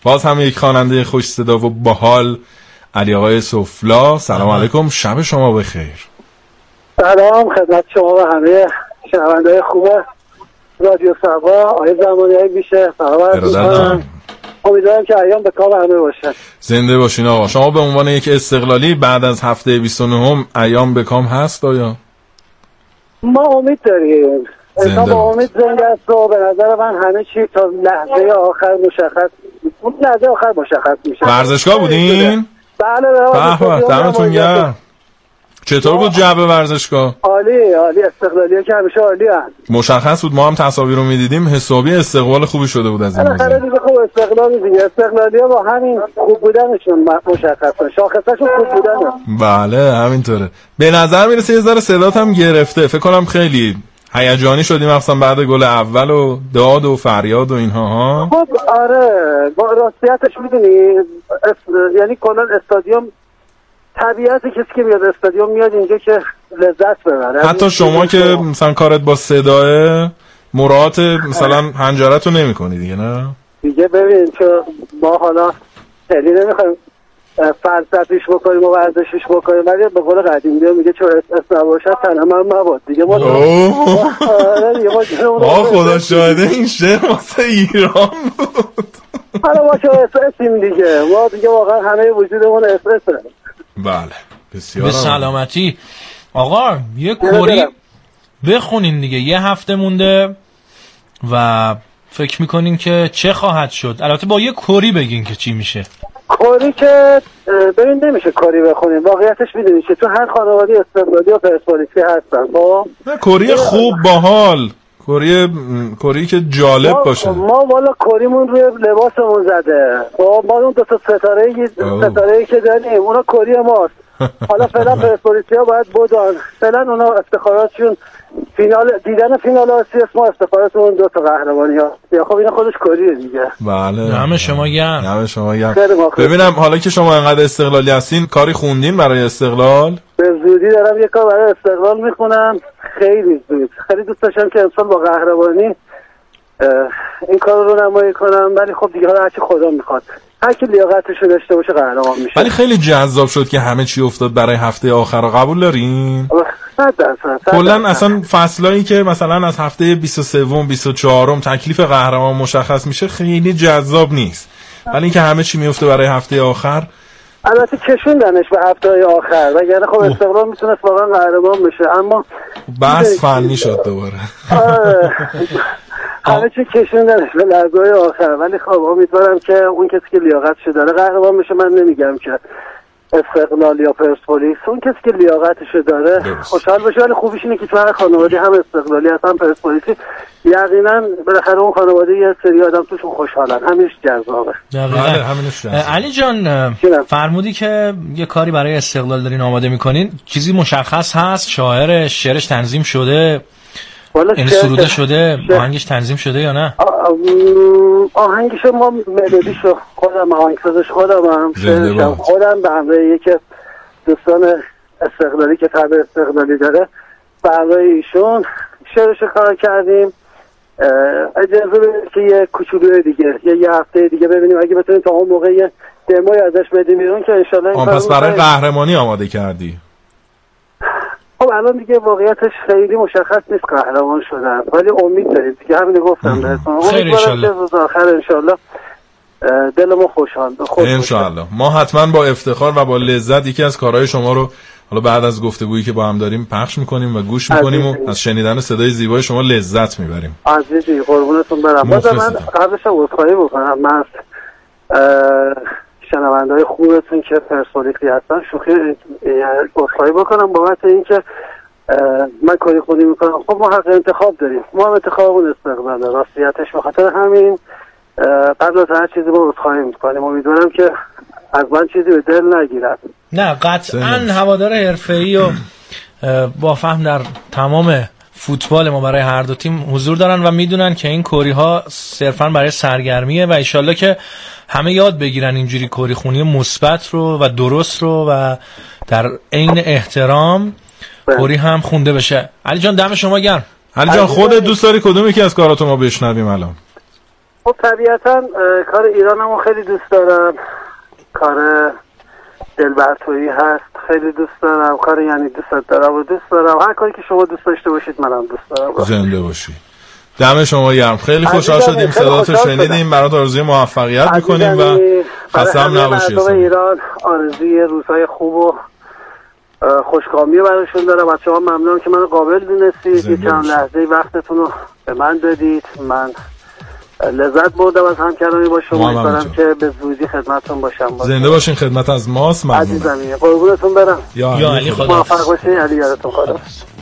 باز هم یک خواننده خوش صدا و باحال، علی آقای سفلا. سلام علیکم، شب شما بخیر. سلام خدمت شما و همه شنونده‌های خوب رادیو سبا. آقای زمانی بیشه سلام. امیدوارم که ایام به کام همه باشه. زنده باشین آقا. شما به عنوان یک استقلالی بعد از هفته 29 ایام به کام هست آیا؟ ما امید داریم. انسان با امید زنده است و به نظر من همه چی تا لحظه آخر مشخص میشه. ورزشگاه بودین؟ بله. دمتون گرم. چطور بود جو ورزشگاه؟ عالی. استقلالی‌ها که همیشه عالی هست. مشخص بود، ما هم تصاویر رو می‌دیدیم، حسابی استقبال خوبی شده بود از این موضوع. دیگه خوب استقلالی‌ها با همین خوب بودنشون مشخصه. شاخصه‌شون خوب بودنه. بله همینطوره. به نظر میرسه یه ذره صدات هم گرفته. فکر کنم خیلی هیجانی شدیم مثلا بعد گل اول و داد و فریاد و اینها ها. خب آره، با راستیتش میدونی یعنی کلا استادیوم طبیعت کسی که میاد استادیوم میاد اینجا که لذت ببره. حتی شما که مثلا کارت با صداه مراعات مثلا حنجرتو نمی‌کنی دیگه، نه؟ دیگه ببین چون ما حالا خیلی نمیخوایم فلسفیش بکنیم و ورزشیش بکنیم، ولی به قول قدیمی میگه چون اسم نباشد تنها من مباد دیگه. ما خدا شاهده این شعر واسه ایران بود. حالا ما چون اسیم دیگه، ما دیگه واقعا همه وجودمون اسمه. بله بسیار به سلامتی. آقا یه کوری بخونین دیگه، یه هفته مونده و فکر میکنین که چه خواهد شد. البته با یه کوری بگین که چی میشه. کوری که ببین نمیشه کوری بخونیم، واقعیتش میدونی که تو هر خانواده استقلالی و پرسپولیسی هستن. خب کوری خوب باحال، کوری که جالب باشه. ما والا کوریمون روی لباسمون زده. خب ما اون دو تا ستاره‌ای که داریم اونا کوری ماست. حالا فعلا پرسپولیسیا باید بودن، فعلا اونا افتخاراتشون دیدن فینال آسیا، ما افتخاراتمون دو تا قهرمانی ها. یا خب اینا خودش کوریه دیگه. بله همه شما گرم. ببینم حالا که شما انقدر استقلالی هستین کاری خوندین برای استقلال؟ به زودی دارم یه کار برای استقلال میخونم، خیلی زود. خیلی دوست داشتم که امسال با قهرمانی این کار رو نمایی کنم، ولی خب دیگه هرچی خدا میخواد، هر کی لیاقتش رو داشته باشه قهرمان میشه. ولی خیلی جذاب شد که همه چی افتاد برای هفته آخر. قبول دارین؟ کلا اصلا فصلایی که مثلا از هفته 23 24 تکلیف قهرمان مشخص میشه خیلی جذاب نیست، ولی اینکه همه چی میفته برای هفته آخر. البته کشوندنش به هفته‌های آخر، وگرنه خب استقلال میتونست واقعا قهرمان بشه، اما بس فنی شد دوباره. همه چی کشوندنش به لحظه‌های آخر، ولی خب امیدوارم که اون کسی که لیاقتش داره قهرمان بشه. من نمیگم که استقلال یا پرسپولیس، اون کسی که لیاقتش داره خوشحال بشه. ولی خوبیش اینه که تو هر خانواده هم استقلالی هم پرسپولیسی یقینا بالاخره اون خانواده یه سری آدم توشون خوشحالن، همینش جذابه. علی جان فرمودی که یه کاری برای استقلال دارین آماده میکنین، چیزی مشخص هست؟ شعرش تنظیم شده؟ این سروده شده؟ آهنگش تنظیم شده یا نه؟ آهنگش ما ملودیشو خودم، آهنگسازش خودم به همراه یکی دوستان استقلالی که تبع استقلالی داره به همراه ایشون شعرشو کار کردیم. اجازه بدید که یه کوچولوی دیگه یه هفته دیگه ببینیم اگه بتونیم تا اون موقع یه دموی ازش بدیم بیرون که انشالله پس برای قهرمانی آماده کردی؟ خب الان دیگه واقعیتش خیلی مشخص نیست قهرمان شدن، ولی امید داریم دیگه. همین گفتم بهتون، خیر انشالله آخر انشالله دلمون خوشحال انشالله. ما حتما با افتخار و با لذت یکی از کارهای شما رو حالا بعد از گفتگویی که با هم داریم پخش میکنیم و گوش میکنیم و از شنیدن صدای زیبای شما لذت میبریم. عزیزی قربونتون برم. من قبلش عذرخواهی بکنم، من شنونده‌های خوبتون که پرسپولیسی هستن شوخی عذرخواهی بکنم بابت اینکه من کاری خودی میکنم. خب ما حق انتخاب داریم، ما هم انتخابمون استقلاله. راستیتش به خاطر همین قبل از هر چیزی ما عذرخواهی میکنیم. امیدوارم که از من چیزی به دل نگیرد. نه قطعاً هوادار حرفه‌ای و با فهم در تمام فوتبال ما برای هر دو تیم حضور دارن و میدونن که این کوری ها صرفاً برای سرگرمیه و انشالله که همه یاد بگیرن اینجوری کوری خونی مثبت رو و درست رو و در عین احترام کوری هم خونده بشه. علی جان دم شما گرم. علی جان خودت دوست داری کدوم یکی از کاراتو ما بشنویم الان؟ خب طبیعتا کار ایرانمو خیلی دوست دارم، کار دلبرتویی هست خیلی دوست دارم، کار یعنی دوست دارم و دوست دارم، هر کاری که شما دوست داشته باشید منم دوست دارم. زنده باشی. دم شما گرم. خیلی خوشحال شدیم صداتو شنیدیم. برات آرزوی موفقیت میکنیم و خسته هم نباشید. مردم ایران آرزوی روزهای خوب و خوشکامی براشون دارم. از شما ممنونم که منو قابل دونستید، یه چند لحظه وقتتون رو به من دادید. من لذت بردم از همکاری با شما. امیدوارم که به زودی خدمتتون باشم. زنده باشین. خدمت از ماست. ممنونم عزیزم. قربونتون برم. یا علی. موفق باشین. علی یادتون خدا.